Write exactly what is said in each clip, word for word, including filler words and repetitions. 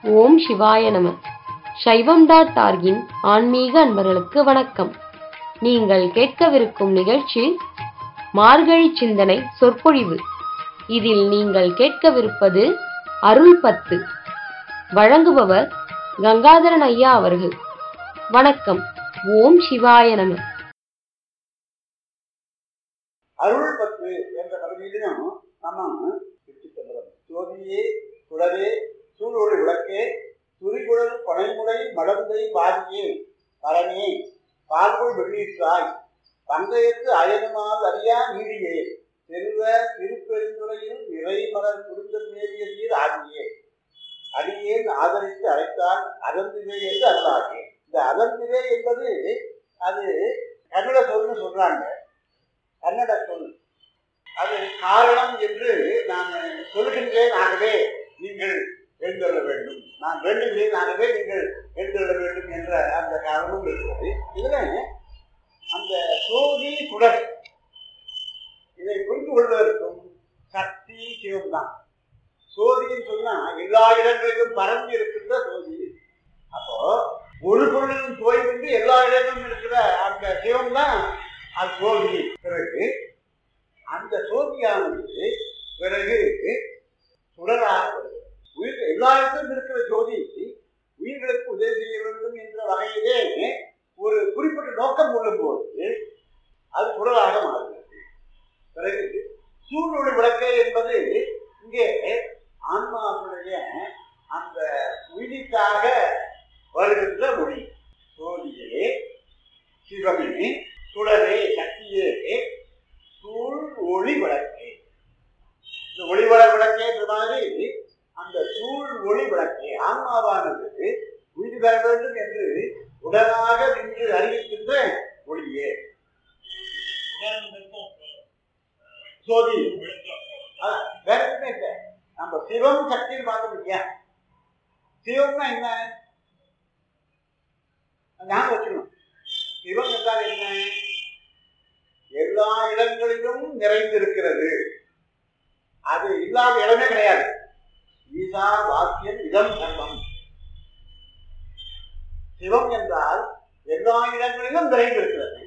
ஓம் சிவாய நம. சைவம் டாட் ஆர்கின் ஆன்மீக அன்பர்களுக்கு வணக்கம். நீங்கள் கேட்கவிருக்கும் நிகழ்ச்சி மார்கழி சிந்தனை சொற்பொழிவு. இதில் நீங்கள் கேட்கவிருப்பது அருள் பத்து. வழங்குபவர் கங்காதரன் ஐயா அவர்கள். வணக்கம். ஓம் சிவாய நம. அருள் பத்து என்ற பகுதியிலும் நம்ம ஜோதியே குடவே சூழொளி விளக்கே துரிகுழல் பனைமுறை மடந்தை பாதியே பரணே பார்க்குள் வெள்ளீற்றாய் பந்தயத்து அயனுமால் அறியா நீதியே செல்வ திருப்பெருந்துறையில் நிறை மலர் குடும்பம் மேறிய சீர் ஆதியே அடியேன் ஆதரித்து அழைத்தால் அகந்திவே என்று அல்லாதே. இந்த அகந்திவே என்பது அது கன்னட சொல்னு சொல்றாங்க. கன்னட சொல் அது காரணம் என்று நான் சொல்கின்றேன், ஆகவே நீங்கள் எழுந்தொள்ள வேண்டும், நான் வேண்டுகிறேன், ஆகவே நீங்கள் எழுந்தொள்ள வேண்டும் என்ற அந்த காரணமும் இருக்கிறது. இதுல அந்த சோதி சுடர் இதை புரிந்து கொள்வதற்கும் சக்தி சிவம் தான். சோதின்னு சொன்னா எல்லா இடங்களிலும் பரந்து இருக்கின்ற சோதி. அப்போ ஒரு பொருளிலும் தோய்வின்றி எல்லா இடங்களிலும் இருக்கிற அந்த சிவம் தான் அது சோதி. பிறகு அந்த சோதியானது பிறகு சுடராக வருகிறது. உயிர் எல்லா இடத்திலும் இருக்கிற ஜோதி உயிர்களுக்கு உதவி செய்ய வேண்டும் என்ற வகையிலே ஒரு குறிப்பிட்ட நோக்கம் கொள்ளும் போது அது சுடராக மாறுகிறது. பிறகு சூழொளி விளக்கே என்பது இங்கே ஆன்மாவுடைய அந்த உயிரிக்காக வருகின்ற மொழி. சோதியே சிவமே சுடரே சக்தியே சூழ் ஒளி விளக்கே. இந்த ஒளிவள விளக்கே மாதிரி அந்த சூழ் ஒளி விளக்கே ஆன்மாவானது உயிர் பெற வேண்டும் என்று உடனாக நின்று அறிவிக்கின்ற ஒளியே சோதி. வேற எதுவுமே இல்லை. நம்ம சிவம் சக்தின்னு பார்த்தோம் இல்லையா? சிவம்னா என்ன ஞாபகம் வச்சுக்கணும். சிவம் என்றால் என்ன? எல்லா இடங்களிலும் நிறைந்திருக்கிறது. அது இல்லாத இடமே கிடையாது. ஈசா வாக்கியம் இதம் சர்வம். சிவம் என்றால் எல்லா இடங்களிலும் நிறைந்திருக்கிறது.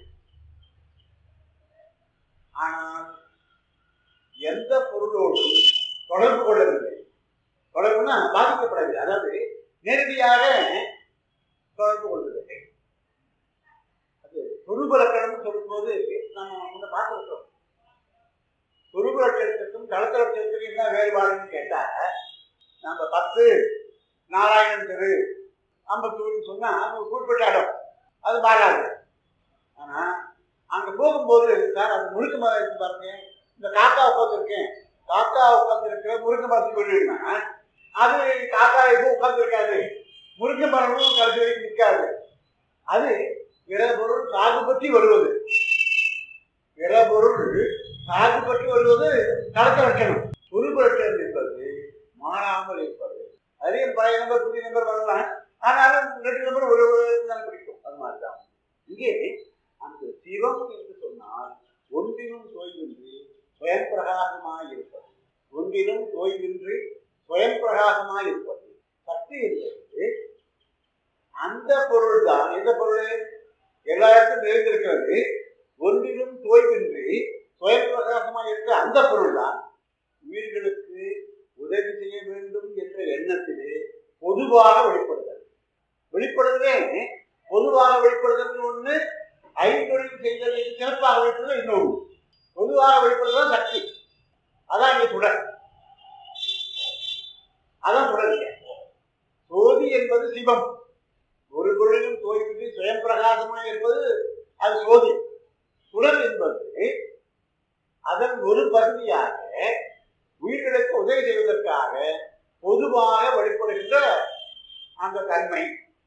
ஆனால் எந்த பொருளோடும் தொடர்பு கொள்ளவில்லை. தொடர்புனா பாதிக்கப்படவில்லை, அதாவது நேரடியாக தொடர்பு கொள்வதில்லை. அது துருபலக்கணம் சொல்லும்போது நம்ம முன்ன பார்த்துருக்கோம். துருபலக்கணத்துக்கும் தளத்தளத்திற்கும் என்ன வேறுபாடுன்னு கேட்டா, நம்ம பத்து நாராயணன் தெரு அம்பத்தூர்னு சொன்னா அவங்க குறிப்பிட்ட இடம் அது மாறாது. ஆனா அங்க போகும்போது சார் அது முழுக்க மரம் இருக்கு பாருங்க, இந்த காக்கா உட்காந்து இருக்கேன், காக்கா உட்காந்து இருக்கிற முருங்கை மரத்துக்கு போயிடுவீங்கன்னா அது காக்கா எப்போ உட்கார்ந்து இருக்காது, முருங்கை மரமும் கடைசி வரைக்கும் நிற்காது. அது பிற பொருள் சாகு பற்றி வருவது, பிற பொருள் சாகு பற்றி வருவது தளத்த லட்சணம். துருப லட்சணம் என்பது மாறாமல் இருப்பது. அதே பழைய நம்பர் புதிய நம்பர் வரலாம், ஆனாலும் ரெண்டு நம்பர் ஒரு தான் பிடிக்கும். அது மாதிரிதான் இங்கே அந்த சிவம் என்று சொன்னால் ஒன்றிலும் தோய்வின்றி சுயம் பிரகாசமாக இருப்பது. ஒன்றிலும் தோய்வின்றி சுயம் பிரகாசமாக இருப்பது. சக்தி என்பது அந்த பொருள் தான். எந்த பொருள் எல்லா இடத்தும் நிறைந்திருக்கிறது, ஒன்றிலும் தோய்வின்றி சுயம் பிரகாசமாக இருக்கிற அந்த பொருள் தான் உயிர்களுக்கு உதவி செய்ய வேண்டும் என்ற எண்ணத்திலே பொதுவாக வெளிப்படுதல். வெளிப்படுதலே பொதுவாக வெளிப்படுதல் ஒன்று, ஐந்தொழில் செய்தலை சிறப்பாக வெளிப்படுதல் இன்னொன்று. பொதுவாக வெளிப்படுதல் சக்தி, அதான் இங்கே சுடர். அதான் சுடர். சோதி என்பது சிவம். ஒரு பொருளிலும் தோய்வின்றி சுயம் பிரகாசமாக இருப்பது அது சோதி. சுடர் என்பது அதன் ஒரு பகுதியாக உயிர்களுக்கு உதவி செய்வதற்காக பொதுவாக வெளிப்படுகின்ற அந்த தன்மை.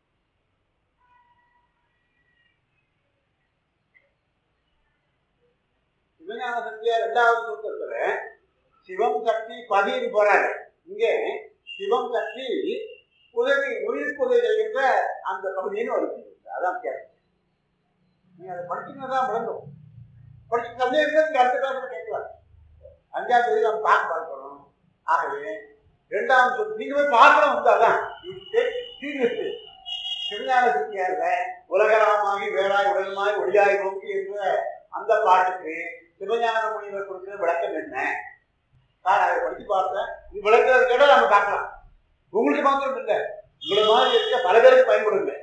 சிவஞான சக்தியா இரண்டாவது சூத்திரத்துல சிவம் சக்தி பதின்னு போறாரு. இங்கே சிவம் சக்தி உதவி உயிருக்கு உதவி செய்கின்ற அந்த பகுதின்னு வருது. அதான் கேட்க. நீங்க அதை படிச்சுன்னா தான் விளங்கும். படிச்சு சந்தேகம் நீங்க அடுத்த காலத்துல கேட்கலாம். அஞ்சாவது தேதி நம்ம பார்க்க பார்க்கணும். ஆகவே இரண்டாம் சொல் நீங்க போய் பார்க்கணும் வந்து அதான் சீர்திருத்து சிவஞான சித்தியார்ல உலகராமாகி வேளாய் உடலுமாய் ஒளியாய் நோக்கி என்ற அந்த பாட்டுக்கு சிவஞான முனிவர் கொடுக்கிற விளக்கம் என்ன? நான் அதை படித்து பார்த்தேன். இது விளக்கிறது கேட்டால் நம்ம பார்க்கலாம். உங்களுக்கு மாத்திரம் இல்லை, உங்களை மாதிரி இருக்க பல பேருக்கு பயன்படுங்க.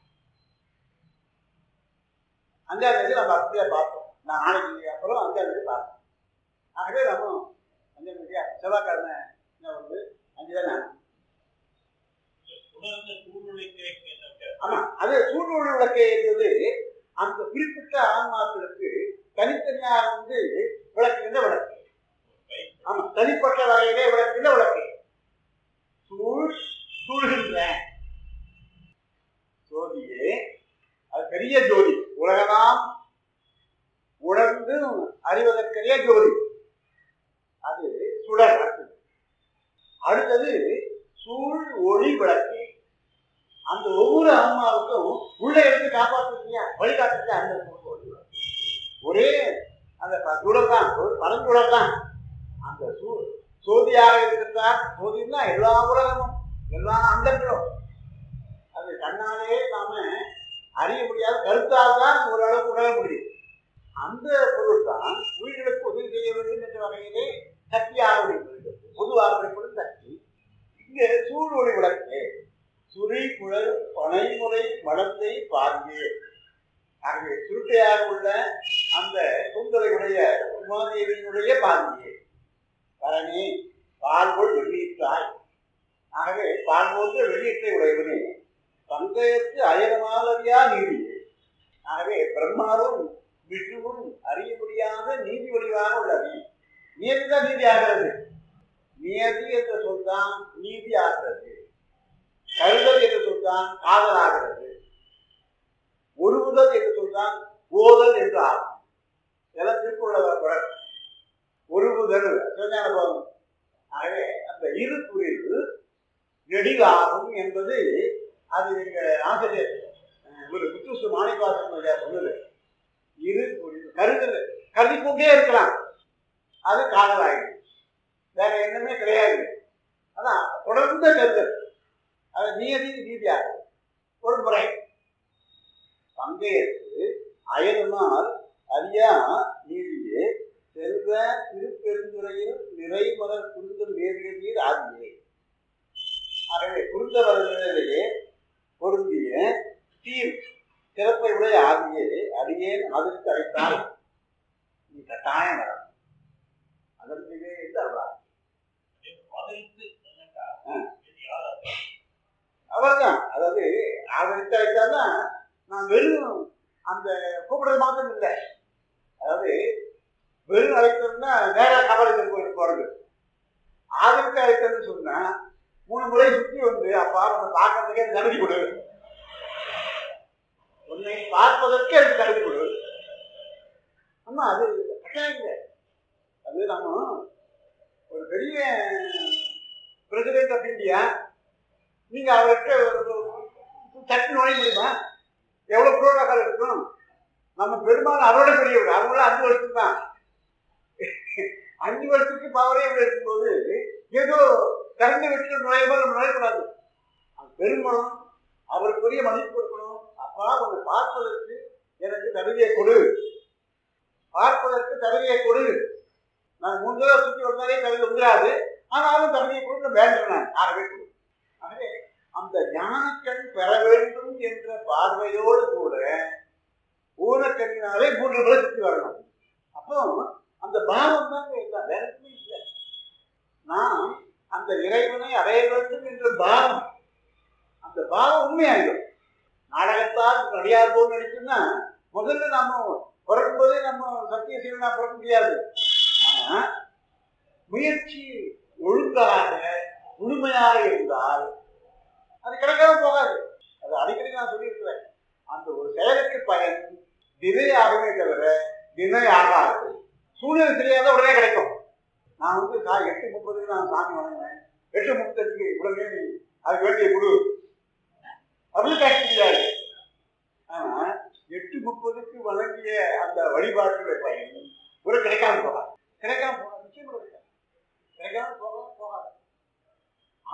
அஞ்சாவது தேதி நம்ம அப்படியே பார்த்தோம். நான் நாளைக்கு அப்புறம் அஞ்சாவது தேதி பார்த்தோம். ஆகவே நம்ம அஞ்சாவது தேதியா செவ்வாய்க்கிழமை வந்து அஞ்சு தானே. ஆமா, அது சூழ்நிலை விளக்கை என்பது அந்த குறிப்பிட்ட ஆன்மாக்களுக்கு தனித்தனியாக வந்து விளக்குகின்ற விளக்கு. ஆமா, தனிப்பட்ட வகையிலே விளக்குகின்ற விளக்கு. சூழ் சூழ்கின்ற ஜோதியே அது பெரிய ஜோதி, உலகெல்லாம் உணர்ந்து அறிவதற்கரிய ஜோதி. அது சுடர். அடுத்தது சூழ் ஒளி விளக்கு. அந்த ஒவ்வொரு ஆன்மாவுக்கும் உள்ள இருந்து காப்பாற்றுறியா வழிகாட்டுறியா அந்த ஒளி விளக்கு. ஒரே அந்த சுடர் தான், ஒரு பரஞ்சுடர் தான். அந்த சூ சோதியாக இருக்கிறார். சோதினா எல்லா உலகமும் எல்லா அண்டங்களும் அது கண்ணாலே நாம அறிய முடியாது, கருத்தால் தான் ஓரளவுக்கு உணர முடியும். அந்த பொருள் தான் உயிர்களுக்கு உதவி செய்ய வேண்டும் என்ற வகையிலே சக்தியாக முடிகிறது. பொதுவாக வைப்படும் சக்தி. இங்கே சூழ் ஒளி விளக்கு சுரி குழல் பனைமுறை மடத்தை பாதியே. ஆகவே சுருட்டையாக உள்ள அந்த குந்தலையுடைய உமாதேவியினுடைய பாதியே பரணி பால்போல் வெளியிட்டாய். ஆகவே பால்போன்ற வெளியீட்டை உடையவனே பங்கையத்து அயனமாலறியா நீதியே. ஆகவே பிரம்மாவும் விஷ்ணுவும் அறிய முடியாத நீதி வடிவாக உள்ளது. நியதிதான் நீதி ஆகிறது. நியதி என்ற சொல்தான் நீதி ஆகிறது. கருதல் என்று சொல்தான் காதல் ஆகிறது. ஒருவுதல் என்று சொல்தான் ஓதல் என்று ஆகும். இதெல்லாம் திருக்குறள் ஒருவுதல் சிவஞான போதம். ஆகவே அந்த இரு புரிவு நெடிலாகும் என்பது அது எங்க ஆசிரியர் ஒரு புத்துசு மாணிக்கவாசன் சொன்னது. இரு புரிவு கருதல் கருதி கொண்டே இருக்கலாம், அது காதல் ஆகிடும். வேற என்னமே கிடையாது. அதான் தொடர்ந்த கருதல். அது நியதி நீதியாக ஒரு முறை. பங்கையத்து அயனுமால் அறியா நீதியே செல்வ திருப்பெருந்துறையில் நிறைமலர் குருந்தல் வேதிய நீர் ஆகியே. ஆகவே குருந்த வரநிலையிலேயே பொருந்திய தீர் சிறப்பை உடைய ஆகியே அடியேன் அதற்கு அழைத்தால் நீ கட்டாயம் வர அதற்கு அருளா. அவர்தான் அதாவது ஆதரித்து அழைத்தால்தான் நான் வெறும் அந்த கூப்பிடுறது மாத்திரம் இல்லை. அதாவது வெறும் அழைத்தோம்னா நேரா கபாலீஸ்வரர் கோயிலுக்கு போறது. ஆதரித்து அழைத்ததுன்னு சொன்னா மூணு முறை சுற்றி வந்து அப்பா நம்ம பார்க்கறதுக்கே எனக்கு தகுதி கொடு, உன்னை பார்ப்பதற்கே எனக்கு தகுதி கொடு. ஆமா, அது கட்டாயம் இல்லை. அது நம்ம ஒரு பெரிய பிரசிடென்ட் ஆஃப் இந்தியா, நீங்க அவர்கிட்ட சட்டு நுழைய முடியுமா? எவ்வளவு புரோட்டோகால் இருக்கும். நம்ம பெரும்பாலும் அவரோட பெரியவர், அவங்கள அஞ்சு வருஷத்துக்கு தான். அஞ்சு வருஷத்துக்கு பவரே இருக்கும்போது ஏதோ திறந்து விட்டு நுழையும்போது நம்ம நுழையக்கூடாது. பெரும்பாலும் அவருக்குரிய மதிப்பு கொடுக்கணும். அப்பா உன்னை பார்ப்பதற்கு எனக்கு தகுதியை கொடு, பார்ப்பதற்கு தகுதியை கொடு. நான் மூன்று தடவை சுற்றி வந்தாலே தகுதி வந்துடாது, ஆனாலும் தகுதியை கொடுக்க வேண்டும். நான் ஆகவே கொடு. ஆகவே அந்த ஞானக்கண் பெற வேண்டும் என்ற பார்வையோடு கூட ஊனக்கண்ணினாலே மூன்று முறை சுற்றி வரணும். அப்போ அந்த பாவம் தான் வேற எதுவுமே இல்லை. நாம் அந்த இறைவனை அடைய வேண்டும் என்ற பாவம், அந்த பாவம் உண்மையாயிடும். நாடகத்தால் நடிகார் போல் நடிச்சுன்னா முதல்ல நம்ம பிறக்கும் போதே நம்ம சத்திய சீவனா பிறக்க முடியாது. ஆனா முயற்சி ஒழுங்காக முழுமையாக இருந்தால் அது கிடைக்காம போகாது. அது அடிக்கடி நான் சொல்லியிருக்கிறேன். அந்த ஒரு செயலுக்கு பயன் தினை ஆகவே தவிர தினை ஆகாது. சூழ்நிலை தெரியாத உடனே கிடைக்கும். நான் வந்து நான் எட்டு முப்பதுக்கு நான் சாமி வணங்கினேன், எட்டு முப்பத்தஞ்சுக்கு இவ்வளவு நீ அதுக்கு வேண்டிய குழு அப்படின்னு கேட்க முடியாது. ஆனா எட்டு முப்பதுக்கு வழங்கிய அந்த வழிபாட்டுடைய பயன் ஒரு கிடைக்காம போகாது. கிடைக்காம போகாது, நிச்சயமா கிடைக்காது. கிடைக்காம போக போகாது.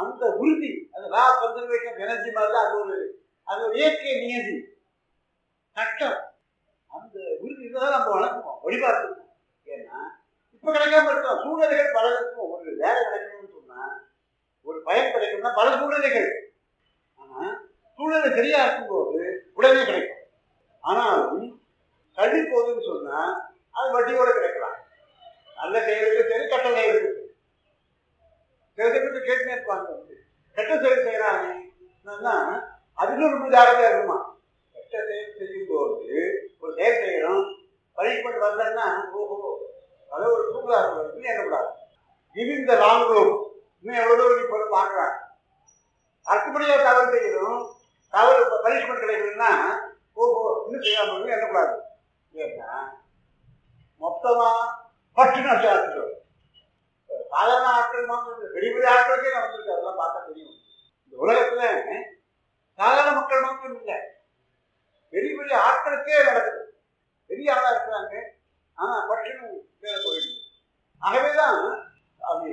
அந்த உறுதி, அது லா கன்சர்வேஷன் எனர்ஜி மாதிரி அது ஒரு அது ஒரு இயற்கை நியதி சட்டம். அந்த உறுதி தான் நம்ம வளர்க்கணும், வழிபார்க்கணும். ஏன்னா இப்ப கிடைக்காம இருக்கோம், சூழ்நிலைகள் பல இருக்கும். ஒரு வேலை கிடைக்கணும்னு சொன்னா, ஒரு பயன் கிடைக்கணும்னா பல சூழ்நிலைகள். ஆனா சூழ்நிலை சரியா இருக்கும்போது உடனே கிடைக்கும். ஆனாலும் கல்வி போகுதுன்னு சொன்னா அது வட்டியோட கிடைக்கலாம். நல்ல செயலுக்கு சரி, கெட்ட செயலுக்கு சரி. சில பேருக்கு கேட்டுனே இருப்பாங்க, கெட்ட செயல் செய்யறாங்கன்னா அதுக்கு ரொம்ப ஜாகிரதையா இருக்குமா. கெட்ட செயல் செய்யும் போது ஒரு செயல் செய்யணும், பனிஷ்மெண்ட் வந்தா ஓஹோ அதாவது ஒரு தூக்கலா இருக்கு என்னக்கூடாது. கிவிங் த லாங் ரோட் இன்னும் எவ்வளவு தூரம் இப்போ பார்க்குறாங்க. அடுத்தபடியா தவறு செய்யணும், தவறு பனிஷ்மெண்ட் கிடைக்கணும்னா ஓஹோ இன்னும் செய்யாமல் என்னக்கூடாது. ஏன்னா மொத்தமா பட்டு நஷ்டம் சாதாரண ஆட்கள் மாத்திரம் பெரிய பெரிய ஆட்களுக்கே நடந்திருக்கு. அதெல்லாம் பார்த்தா தெரியும். இந்த உலகத்துல சாதாரண மக்கள் மாத்திரம் இல்லை, பெரிய பெரிய ஆட்களுக்கே நடக்குது. பெரிய ஆளா இருக்கிறாங்க, ஆனா பட்டுன்னு பேர போயிடுது. ஆகவேதான் அது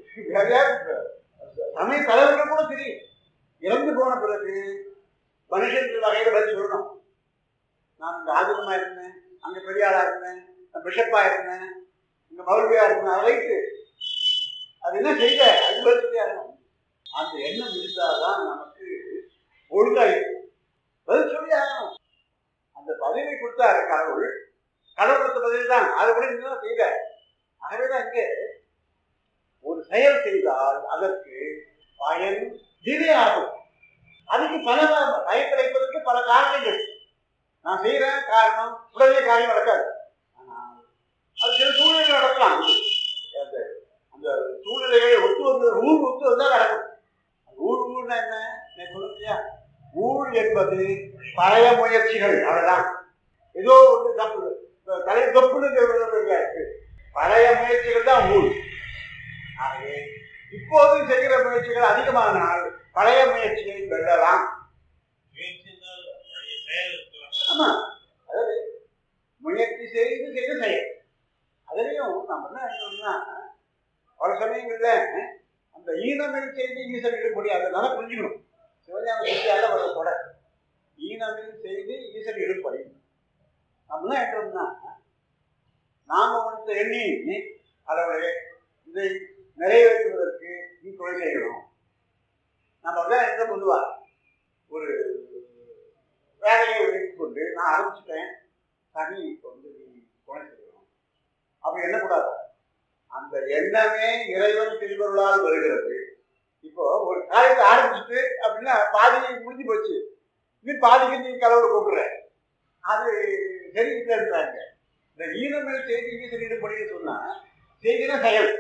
சமய தலைவர்கள் கூட தெரியும், இறந்து போன பிறகு மனுஷன் வகையில பதில் சொல்லணும். நான் இங்க ஆதிக்கமா இருந்தேன், அங்க பெரிய ஆளா இருந்தேன், பிஷப்பா இருந்தேன், இங்க மௌல்வியா இருந்தேன், அழைத்து அது என்ன செய்த அது பதில் சொல்லியா இருக்கணும். அந்த எண்ணம் இருந்தால்தான் நமக்கு ஒழுங்கா இருக்கும், பதில் சொல்லி ஆகணும். அந்த பதவி கொடுத்தாரு கடவுள், கடவுள் கொடுத்த பதில் தான், அதை கூட நீங்க செய்த. ஆகவேதான் இங்கே ஒரு செயல் செய்தால் அதற்கு பயன் டிலே ஆகும். அதுக்கு பல பயன் கிடைப்பதற்கு பல காரணங்கள். நான் செய்யறேன் காரணம் உடனே காரியம் நடக்காது. ஆனால் அது சில சூழ்நிலைகள் நடக்கலாம். அந்த சூழ்நிலைகளை ஒத்து வந்து ஊர் ஒத்து வந்தா நடக்கும். ஊர் ஊர்னா என்ன சொல்லுங்க, ஊழ் என்பது பழைய முயற்சிகள், அவ்வளவுதான். ஏதோ வந்து தப்பு தலை தப்புன்னு பழைய முயற்சிகள் தான் ஊழ். ஆகவே இப்போது செய்கிற முயற்சிகள் அதிகமானால் பழைய முயற்சியை வெல்லலாம். ஆமா, அதாவது முயற்சி செய்து செய்து செயல். அதுலயும் நம்ம என்ன சொல்லணும்னா, பல சமயங்கள்ல அந்த ஈனமில் செய்து ஈசன் இடும்படி அதை நல்லா புரிஞ்சுக்கணும். சிவஞான சித்தியால வர தொடர் ஈனமில் செய்து ஈசன் இடும்படி. நம்ம என்ன என்றோம்னா, நாம வந்து எண்ணி அதோடைய இதை நிறைவேற்றுவதற்கு நீ துணை செய்யணும். நம்ம தான் என்ன பொதுவா ஒரு வேலையை வைத்துக் கொண்டு நான் ஆரம்பிச்சுட்டேன், தனி இப்போ வந்து நீ துணை செய்யணும் அப்படி எண்ணக்கூடாது. அந்த எண்ணமே இறைவன் திருவருளால் வருகிறது. இப்போ ஒரு காரியத்தை ஆரம்பிச்சுட்டு அப்படின்னா பாதி முடிஞ்சு போச்சு, இன்னும் பாதிக்கு நீ கடவுளை கூப்பிடுற, அது சரி இல்லைன்றாங்க. இந்த ஈனமில் செய்தி சொல்லிடும்படின்னு சொன்னா செய்தின செயல்.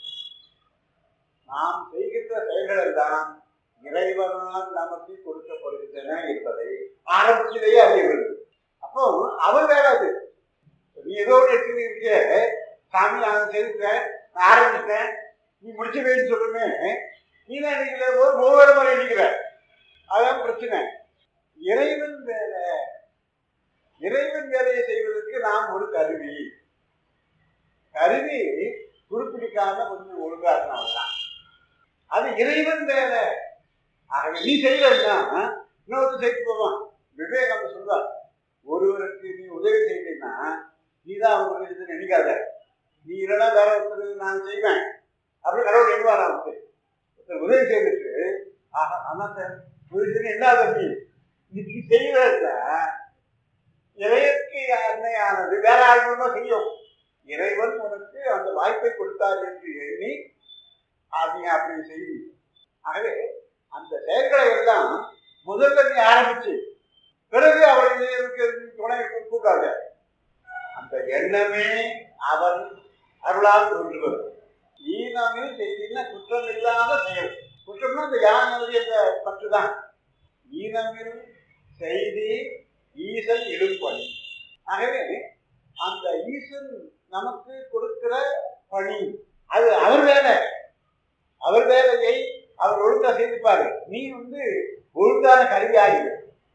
நாம் செய்கின்ற செயல்கள் எல்லாம் இறைவனால் நமக்கு கொடுக்கப்படுகின்றன என்பதை ஆரம்பத்திலேயே அறியவில்லை. அப்போ அவன் வேலை அது. நீ ஏதோ இருக்க சாமி நான் செய்துட்டேன், நான் ஆரம்பிச்சிட்டேன், நீ முடிச்சு போயின்னு சொல்லுமே, நீ தான் நினைக்கிற போது ஒவ்வொரு முறை நினைக்கிற, அதான் பிரச்சனை. இறைவன் வேலை, இறைவன் வேலையை செய்வதற்கு நாம் ஒரு கருவி. கருவி குறிப்பிடிக்காம கொஞ்சம் ஒழுங்காக்குனவன் அது இறைவன் வேலை. ஆகவே நீ செய்யலன்னா இன்னொரு செய்து போவான். விவேகம் சொல்றார், ஒருவருக்கு நீ உதவி செய்தீங்கன்னா நீதான் அவங்க நினைக்காத, நீ இல்லைன்னா வேற ஒருத்தர் நான் செய்வேன் அப்படின்னு கடவுள் எண்ணுவாரா. வந்து ஒருத்தர் உதவி செய்துட்டு ஆஹா ஆனா சார் உதவி செய்து என்ன தம்பி நீ செய்யறத இறையற்கை அன்னையானது வேற ஆளுமா செய்யும். இறைவன் உனக்கு அந்த வாய்ப்பை கொடுத்தார் என்று எண்ணி நீ அப்படி செய்தி. ஆகவே அந்த செயல்களை எல்லாம் முதல்ல நீ ஆரம்பிச்சு பிறகு அவரை துணை கூட்டாங்க. அந்த எண்ணமே அவன் அருளால் தோன்றுவது. ஈனமில் செய்தின்னா குற்றம் இல்லாத செயல். குற்றம்னா இந்த யானை அந்த பற்றுதான். ஈனமில் செய்தி ஈசன் இடும்பணி. ஆகவே அந்த ஈசன் நமக்கு கொடுக்கிற பணி அது அவர் வேலை. அவர் வேலையை அவர் ஒழுங்கா செய்திருப்பாரு, நீ வந்து ஒழுங்கான கருவியாகிடு.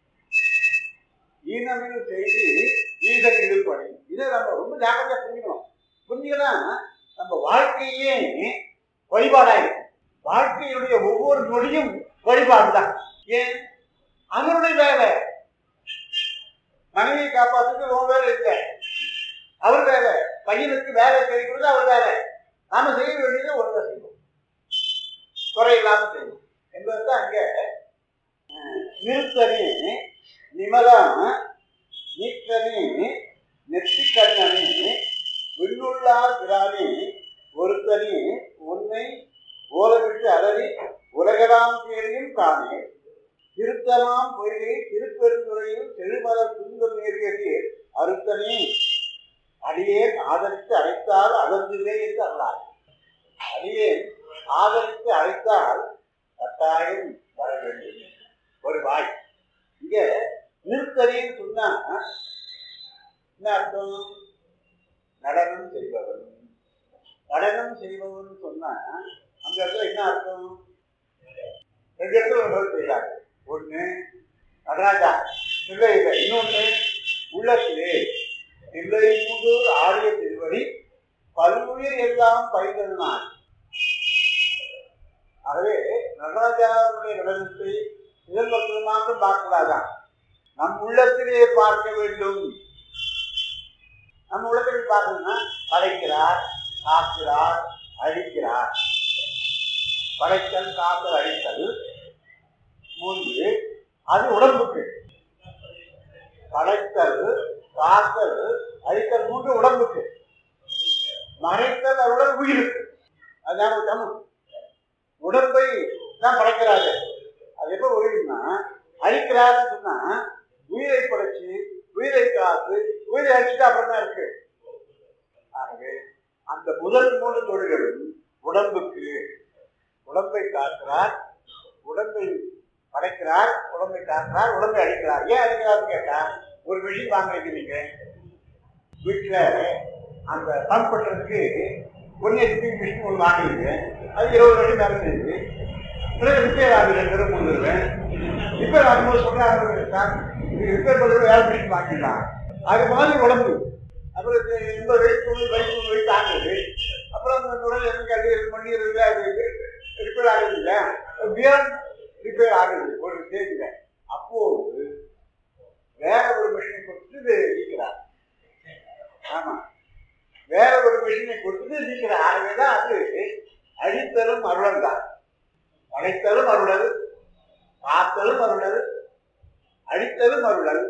ஈனமில் செய்தி ஈசன் இடும்பணி. இதை நம்ம ரொம்ப ஜாக்கிரதையா புரிஞ்சுக்கணும். புரிஞ்சுக்கலாம் நம்ம வாழ்க்கையே வழிபாடாயிருக்கும். வாழ்க்கையுடைய ஒவ்வொரு நொடியும் வழிபாடுதான். ஏன்? அவருடைய வேலை. மனைவியை காப்பாற்றுறது உன் வேலை இல்லை, அவர் வேலை. பையனுக்கு வேலை கிடைக்கிறது அவர் வேலை. நாம செய்ய வேண்டியது ஒழுங்கா செய்வோம், குறையில்லாம செய்வோம் என்பதுதான் அங்க. நிறுத்தனி நிமலம் நீக்கனி நெற்றி கண்ணனி விண்ணுள்ளார் பிராணி ஒருத்தனி உன்னை ஓலவிட்டு அலறி உலகலாம் தேடியும் காணே திருத்தலாம் பொய்கை திருப்பெருந்துறையில் செழுமலர் துன்பம் நேரியது அறுத்தனி அடியேன் ஆதரித்து அழைத்தால் அகர்ந்தில்லை என்று அல்லார். அடியேன் ஆதரித்து அழைத்தால் கட்டாயம் வர வேண்டும் ஒரு வாய். இங்க நிறுத்தனின்னு சொன்னா என்ன அர்த்தம்? நடனம் செய்பவன். நடனம் செய்பவன் சொன்னா அந்த இடத்துல என்ன அர்த்தம்? ரெண்டு இடத்துல ஒரு செய்யறாங்க. ஒண்ணு நடராஜா இல்லை இல்லை, இன்னொன்று உள்ளத்திலே இல்லை மூன்று ஆரிய திருவடி பல்லுயிர் எல்லாம் பயிர்தான். ஆகவே நடராஜாவுடைய நடனத்தை இதன் மக்கள் மாத்திரம் பார்க்கலாதான், நம் உள்ளத்திலே பார்க்க வேண்டும். நம்ம உள்ளத்திலே பார்க்கணும்னா படைக்கிறார், காக்கிறார், அழிக்கிறார். படைத்தல், காத்தல், அழித்தல் மூன்று. அது உடம்புக்கு. படைத்தல், காத்தல், அழித்தல் மூன்று உடம்புக்கு. மறைத்தல் அவருடன் உயிருக்கு. அதுதான் தமிழ். உடம்பை தான் படைக்கிறாரு. அது எப்ப உயிர்னா அழிக்கிறாருன்னு சொன்னா உயிரை படைச்சு உயிரை காத்து உயிரை அழிச்சுட்டு அப்புறம் தான் இருக்கு. ஆகவே அந்த முதல் மூன்று தொழில்களும் உடம்புக்கு. உடம்பை காக்கிறார், உடம்பை படைக்கிறார், உடம்பை காக்கிறார், உடம்பை அழிக்கிறார். ஏன் அழிக்கிறாருன்னு கேட்டா, ஒரு மிஷின் வாங்குறீங்க நீங்க வீட்டுல, அந்த பம்ப் பண்றதுக்கு ஒன்னு ஹெச்பி மிஷின் ஒன்று வாங்குறீங்க. அது இருபது வருஷம் வேலை செய்யுது. ரிப்பேர் ஆகுது, ரெண்டு பேரும் மூணு தருவேன். ரிப்பேர் ஆகும்போது சொல்றாங்க சார் ரிப்பேர் பண்ணுறது வேலை மிஷின் வாங்கிடலாம். அது மாதிரி உடம்பு. அப்புறம் எண்பது வயசு தொண்ணூறு வயசு தொண்ணூறு வயசு ஆகுது. அப்புறம் அந்த நுடல் எனக்கு அது பண்ணி அது ரிப்பேர் ஆகுது இல்லை, பியாண்ட் ரிப்பேர் ஆகுது ஒரு ஸ்டேஜில். அப்போது வேற ஒரு மிஷினை கொடுத்துட்டு நீக்கிறார். ஆமா, வேற ஒரு மிஷினை கொடுத்துட்டு நீக்கிறார். ஆகவேதான் அது அழித்தலும் அருளல் தான். படைத்தலும் அருளல், காத்தலும் அருளல், அழித்தலும் அருளல்.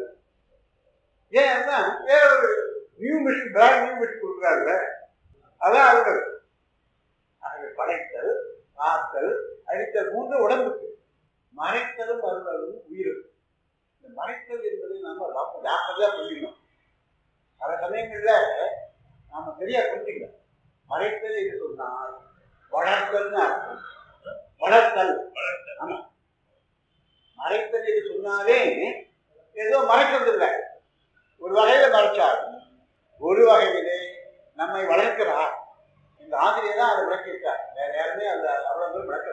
ஏன்னா வேற ஒரு new machine, brand new machine கொடுக்குறாருல்ல, அதான் அருளல். ஆகவே படைத்தல், காத்தல், அழித்தல் மூன்று உடம்புக்கு. மறைத்தலும் அருளலும் உயிருக்கு. இந்த மறைத்தல் என்பதை நாம டாக்டர் புரிஞ்சுக்கணும். பல சமயங்களில் நாம சரியா புரிஞ்சுக்கலாம். மறைத்தல் என்று சொன்னால் வளர்த்தல்னு அர்த்தம். வளர்த்தல். ஆமா, மறைத்தல் என்று சொன்னாலே ஏதோ மறைக்கிறது இல்லை, ஒரு வகையில மறைச்சாலும் ஒரு வகையிலே நம்மை வளர்க்கிறார். இந்த ஆசிரியர் தான் அதை விளக்கியிருக்கார், வேற யாருமே அந்த அவ்வளவு விளக்கல.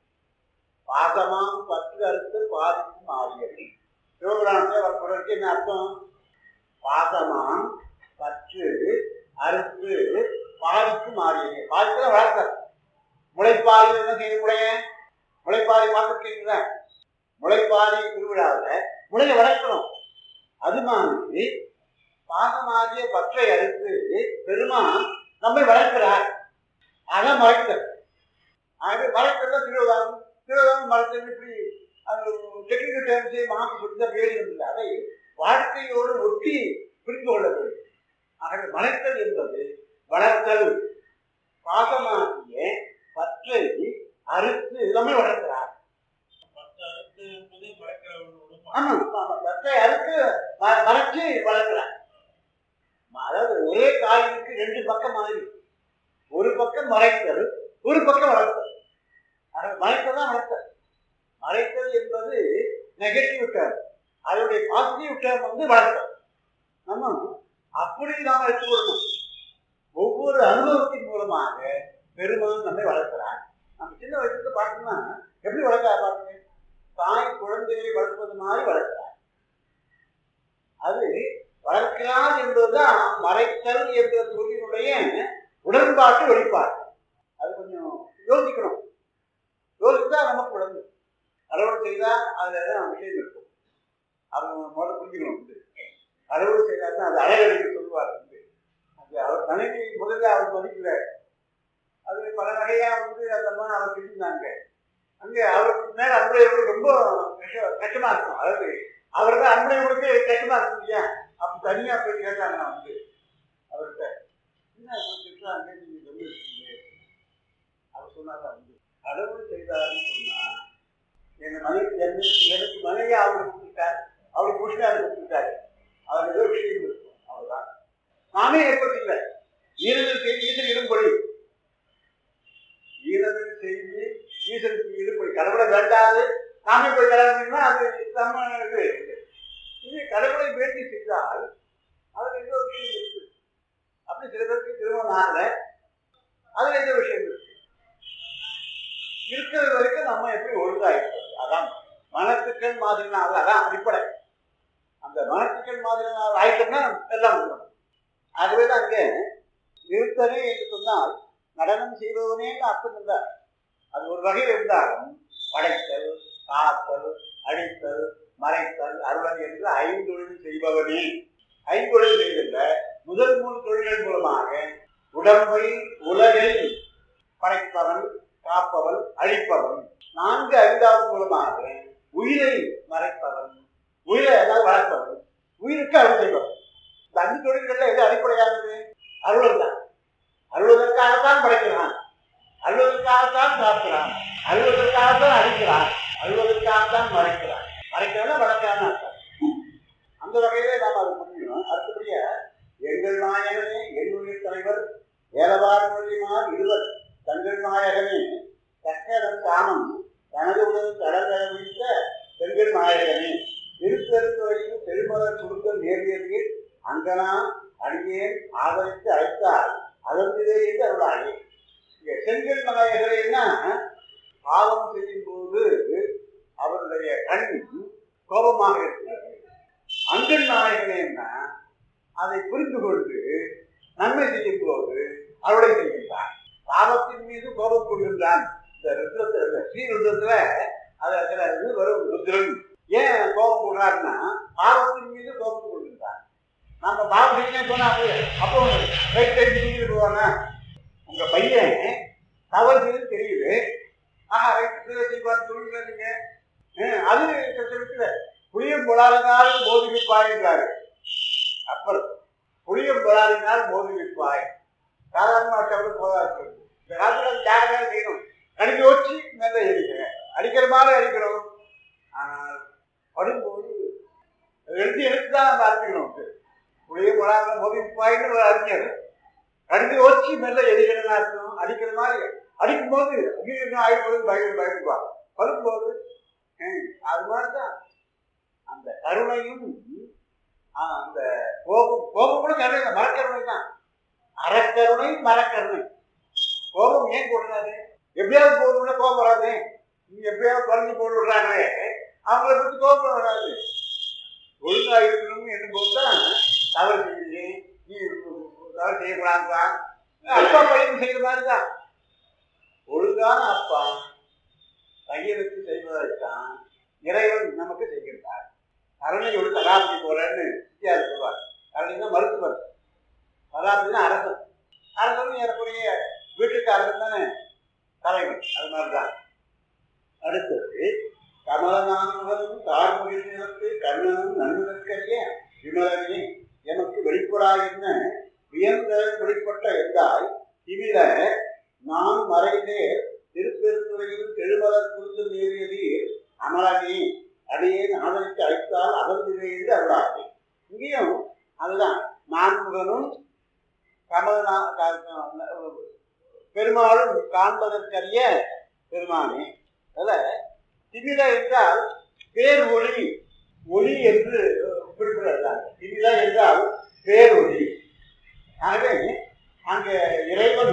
பாசமாம் பற்று அறுத்து பாதிக்கும் ஆரியது. சிவபுராணத்தில் வரப்படுறதுக்கு என்ன அர்த்தம்? பாசமாம் பற்று அறுத்து பாதிக்கும் ஆரியது. பாதிக்கல வளர்த்தல். முளைப்பாரி என்ன செய்ய முளைய முளைப்பாரி பார்த்துருக்கீங்களா? முளைப்பாரி திருவிழாவில் முளைய வளர்க்கணும். அது மாதிரி பாசமாகிய பற்றை அறுத்து பெருமான் நம்மை வளர்க்கிறார். அதான் மறைத்தல். ஆகவே மறைத்தல் திருவிழாவும் திருவிழாவும் மறைத்தல் இப்படி அது டெக்னிக்கல் டேர்ம்ஸை மாற்றி கொடுத்த பேர் இருந்தது. அதை வாழ்க்கையோடு ஒட்டி புரிந்து கொள்ள வேண்டும். ஆகவே மறைத்தல் என்பது வளர்த்தல். பாசமாகிய பற்றை அறுத்து நம்மை வளர்க்கிறார். ஆமா, பற்றை அறுத்து மறைச்சு வளர்க்கிறார். அதாவது ஒரே காயினுக்கு ரெண்டு பக்கம் மாதிரி, ஒரு பக்கம் மறைத்தல், ஒரு பக்கம் வளர்த்தல். மறைத்தல் தான் வளர்த்தல். மறைத்தல் என்பது நெகட்டிவ் டேர்ம், அதனுடைய பாசிட்டிவ் டேர்ம் வந்து வளர்த்தல். நம்ம அப்படி நாம எடுத்துக்கொள்ளணும். ஒவ்வொரு அனுபவத்தின் மூலமாக பெருமான் நம்மை வளர்க்கிறார். நம்ம சின்ன வயசுக்கு பார்த்தோம்னா எப்படி வளர்க்க பாருங்க, தாய் குழந்தையை வளர்ப்பது மாதிரி வளர்க்கிறார். அது வளர்க்கிறார் என்பதுதான் மறைத்தல் என்ற சொல்லினுடைய உடன்பாட்டு வெளிப்பாடு. அது கொஞ்சம் யோசிக்கணும். யோசிச்சா நமக்கு விளங்கு. கடவுள் செய்தா அதுல தான் விஷயம் இருக்கும். அவங்க முதல்ல புரிஞ்சுக்கணும். வந்து கடவுள் செய்தாருன்னா அது அழகடிக்க சொல்லுவார். வந்து அது அவர் மனைவி முதல்ல அவர் மதிக்கிறார். அது பல வகையா வந்து அதம்மா அவர் செஞ்சிருந்தாங்க. அங்கே அவருக்கு மேல அன்புடையவர்களுக்கு ரொம்ப கஷ்டமா இருக்கும். அதாவது அவர் தான் அன்புடையவர்களுக்கு கஷ்டமா இருக்கும் இல்லையா? அப்ப தனியா போய் கேட்டாங்க. நான் வந்து அவர்கிட்ட என்ன திட்டுறாங்க, நீங்க சொல்லிருக்கீங்க. அவர் சொன்னாதான் வந்து கடவுள் செய்தாருன்னு சொன்னா எங்க மனைவி எனக்கு மனைவியா அவருக்கு கொடுத்துட்டார், அவருக்கு புருஷனாரு கொடுத்துட்டாரு. அவர் ஏதோ விஷயம் இருக்கும். அவர்தான் நாமே ஏற்பட்டில்லை. ஈரங்கள் செய்தி ஈசன் இரும்பொழி, ஈரங்கள் செய்தி ஈசனுக்கு இரும்பொழி. கடவுளை வேண்டாது நாமே போய் கல்யாணம் அது நம்ம இது இது கடவுளை வேண்டி செய்தால் அதுல ஏதோ விஷயம் இருக்கு. அப்படி சில பேருக்கு திருமணம் ஆகல, அதுல ஏதோ விஷயம் இருக்கு. இருக்கிறது வரைக்கும் நம்ம எப்படி ஒழுங்கா இருக்கிறது, அதான் மனத்துக்கள் மாதிரினால அதான் அடிப்படை. அந்த மனத்துக்கள் மாதிரினால் ஆயிட்டோம்னா எல்லாம் இருக்கணும். ஆகவேதான் அங்கே நிறுத்தனே என்று சொன்னால் நடனம் செய்பவனே அர்த்தம் இல்லை. அது ஒரு வகையில் இருந்தாலும் படைத்தல், காத்தல், அழித்தல், மறைத்தல், அருளல் என்று ஐந்தொழில் செய்பவனே. ஐந்தொழில் செய்திருந்த முதல் மூன்று தொழில்கள் மூலமாக உடம்பை உலகை படைப்பவன், காப்பவன், அழிப்பவன். நான்கு ஐந்தாவது மூலமாக உயிரை மறைப்பவன், உயிரை ஏதாவது வளர்ப்பவன், உயிருக்கு அருள் செய்பவன். இந்த அஞ்சு தொழில்கள்ல எது அடிப்படையானது? அருள் தான். அருள்வதற்காகத்தான் படைக்கிறான், அருள்வதற்காகத்தான் காக்கிறான், அருள்வதற்காகத்தான் அழிக்கிறான், அருள்வதற்காகத்தான் மறைக்கிறான். மறைக்கிறான் வளர்க்கிறான் அர்த்தம். அந்த வகையிலே நாம் அது புரியணும். அடுத்தபடியா எங்கள் நாயகனே என்னுடைய தலைவர் ஏலவாறு மொழிமார் இருவர் தங்கள் நாயகனே தக்கதன் தாமம் தனது உடல் கடற்கரை வைத்த பெண்கள் நாயகனே திருப்பெருந்துறையில் பெருமலர் குடும்பம் நேர்வியது அங்கனா அடியேன் ஆதரித்து அழைத்தால் அதற்கிலே என்று அருளாயே. இங்க செங்கல் நாயகரைன்னா பாவம் செய்யும் போது அவருடைய கண் கோபமாக இருக்கிறது. அங்கன் நாயகனேன்னா அதை புரிந்து கொண்டு நன்மை செய்யும் போது அருளை செய்கின்றான். பாவத்தின் மீது கோபம் கொள்கின்றான். இந்த ருத்ரத்துல ஸ்ரீருத்ரத்துல அது சில இது வரும். ருத்ரன் ஏன் கோபம் கொள்றாருன்னா பாவத்தின் மீது கோபம் கொள்கின்றான். நம்ம பாவம் செய்யணும் சொன்னா அப்போ ரைட் ரைட் செஞ்சுட்டு போவாங்க. உங்க பையன் தவறு செய்து தெரியுது, ஆஹா ரைட் செய்வான்னு சொல்லுங்க. அது விட்டு புளியம் பொலாரினால் மோதி விற்பாய்ன்றாரு. அப்புறம் புளியம் பொலாரினால் மோதி விற்பாய் சாதாரணமா சவருக்கு போதா இருக்கிறது. இந்த காலத்துல ஜாகிரதையாக செய்யணும். கடிக்க வச்சு மேலே எரிக்கிற அடிக்கிற மாதிரி அடிக்கணும். ஆனால் படும்போது எழுதி எடுத்து தான் நம்ம அடிக்கணும். புளியம் பொலாரினால் மோதி விற்பாய்ன்னு ஒரு அறிஞர் கடிக்க வச்சு மேலே எரிக்கணும்னு அர்த்தம். அடிக்கிற மாதிரி அடிக்கும் போது இன்னும் ஆயிடும்போது பய பயப்படுவாங்க. படும்போது அது மாதிரிதான் அந்த கருணையும் அந்த கோபம். கோபம் கூட கருணை, மரக்கருணை தான். அறக்கருணை மரக்கருணை. கோபம் ஏன் போடுறாரு? எப்படியாவது போடுறதுல கோபம் வராது. நீங்க எப்படியாவது குறைஞ்சி போட்டு விடுறாங்களே அவங்கள பற்றி கோபம் வராது. ஒழுங்கா இருக்கணும் என்னும் போதுதான் தவறு செஞ்சு நீ தவறு செய்யக்கூடாதுதான். அப்பா பையன் செய்யற மாதிரிதான். ஒழுங்கான அப்பா பையனுக்கு செய்வதைத்தான் இறைவன் நமக்கு செய்கின்றார். கருணையோடு கதாபதி போலன்னு வித்தியாசம் சொல்வார். கருணைன்னா மருத்துவர், கதாபதினா அரசன். அரசன் ஏறக்குறைய வீட்டுக்கு அரசன் தானே தலைவன். அது மாதிரிதான். அடுத்தது கமலநாதனும் தார்முகில் நிலத்து கண்ணனும் நன்முதற்கரிய விமலனே எமக்கு வெளிப்படா என்ன வியந்த வெளிப்பட்ட எந்தாய் இவில நான் மறைந்தே திருப்பெருந்துறையில் தெருமலர் குறுந்து நேரியதீர் அமலனே அடியேன் ஆதரித்து அழைத்தால் அகந்திலே என்று அருளாது. இங்கேயும் அதுதான் நான்முகனும் கமலநா பெருமாளும் காண்பதற்கரிய பெருமானே. அதில் திமில என்றால் பேர் ஒளி, ஒளி என்று குறிப்பிடுறாங்க. திமில என்றால் பேர் ஒளி. ஆகவே அங்கே இறைவன்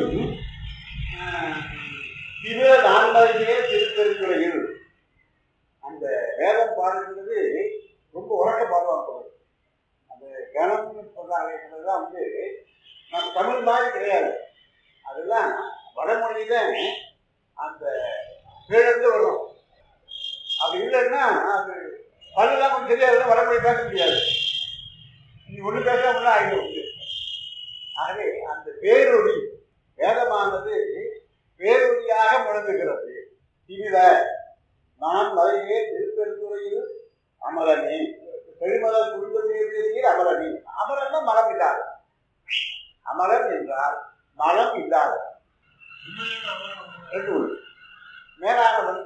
திமில நான்மறையே திருப்பெருந்துறையில் அந்த வேதம் பாடுகிறது ரொம்ப உறக்க பாடுவாங்க. அந்த கணம்னு சொல்றாங்கதான் வந்து நம்ம தமிழ் மாதிரி கிடையாது. அதெல்லாம் வடமொழியில அந்த கீழே வரும். அப்படி இல்லைன்னா அது பல்லுலாம் கொஞ்சம் தெரியாது, வடமொழி பேச முடியாது. நீ ஒன்று பேச ஒன்று ஆகிடும். ஆகவே அந்த பேரொழி வேதமானது பேரொழியாக முழங்குகிறது. இதில நான் வரையே திருப்பெருந்துறையில் அமரனே, பெருமத குடும்பத்தில் அமரனே. அமரன்னா மலம் இல்லாத. அமரன் என்றால் மலம் இல்லாத. மேலானவன்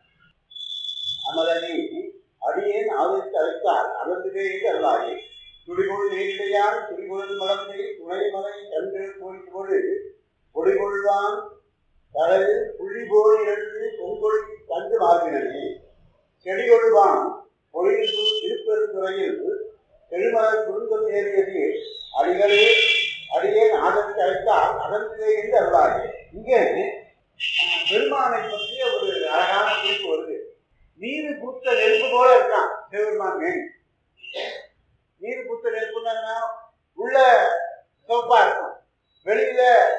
அமரனே அடியேன் ஆதரித்து அழைத்தால் அமர்ந்ததே என்று அருளாயே. துடிகொள் நேரிடையால் துடிகொள் மலத்தை துணை மலை கண்கள் கோரிக்கோடு ஒடிகொள்வான் கடலில் புள்ளி போல் இருந்து பொங்கொழி கண்டு மாறினே. செடிகொள்வான் பொழிவு திருப்பெருந்துறையில் பெருமலர் குடும்பம் ஏறியது அடிகளே அடியேன் ஆதரித்து அழைத்தால் அமர்ந்ததே என்று அருளாயே. இங்கே பெருமானை பற்றிய ஒரு அழகான குறிப்பு வருது. நீரு பூத்த நெருப்பு போல இருக்கான் சிவபெருமான். மேல் நீரு பூத்த நெருப்புன்னா உள்ள சிவப்பா இருக்கும், வெளியில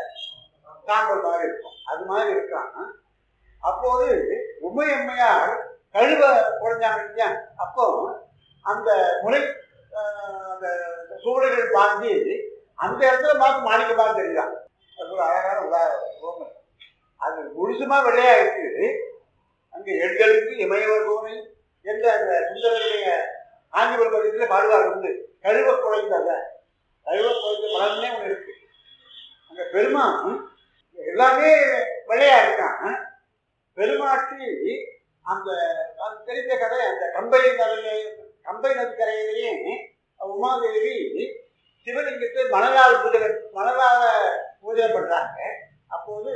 சாம்பல் மாதிரி இருக்கும். அது மாதிரி இருக்கான். அப்போது உமையம்மையார் கழுவ குறைஞ்சாங்க இல்லையா, அப்போ அந்த முனை அந்த சூடுகள் பாஞ்சி அந்த இடத்துல பார்த்து மாணிக்கமாக தெரியுதான். அது ஒரு அழகான உதாரணம். அது முழுசுமா வெள்ளையா இருக்குது. அங்கே எண்களுக்கு இமயவர் கோனை என்ற அந்த சுந்தரனுடைய ஆங்கில பதிவில் பாடுவார் வந்து கழுவ குறைந்தத கழுவ குறைந்த மலர்னே ஒன்று இருக்கு. அங்க பெருமான் எல்லாமே வெள்ளையா இருக்கான். பெருமாட்டி அந்த தெரிந்த கதை, அந்த கம்பை நதி கம்பை நதிக்கரையிலேயே உமாதேவி சிவலிங்கத்தை மணலால் பூஜை மணலால பூஜை பண்றாங்க. அப்போது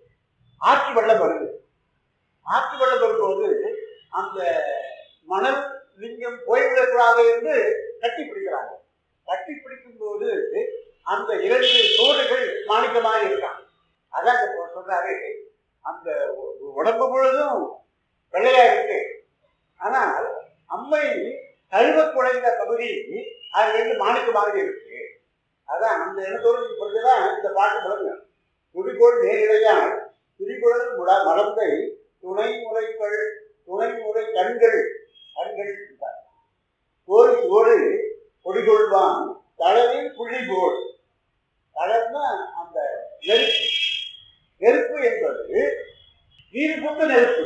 ஆற்று வெள்ளம் வருது. ஆற்று வெள்ளம் வரும்போது அந்த மணல் லிங்கம் போய்விடக்கூடாது என்று கட்டி பிடிக்கிறாங்க. கட்டி பிடிக்கும் போது அந்த இரண்டு சோறுகள் மாணிக்கமாக இருக்காங்க. அதான் சொல்றாரு, அந்த உடம்பு முழுதும் வெள்ளையா இருக்கு. ஆனால் அம்மை கழுவ குறைந்த பகுதி அது ரெண்டு மாணிக்கமாக இருக்கு. அதான் அந்த எண்ணத்தோடு பொறுத்துதான் இந்த பாட்டு பழங்க. துடிகோள் நேரிடையால் துடிகுழல் முட மலத்தை துணை முறைகள் துணை முறை கண்கள் கண்கள் கோரி ஓடு கொடிகொள்வான் தளரில் புள்ளி போல். தளர்னா அந்த நெருப்பு. நெருப்பு என்பது நீர் பூத்த நெருப்பு.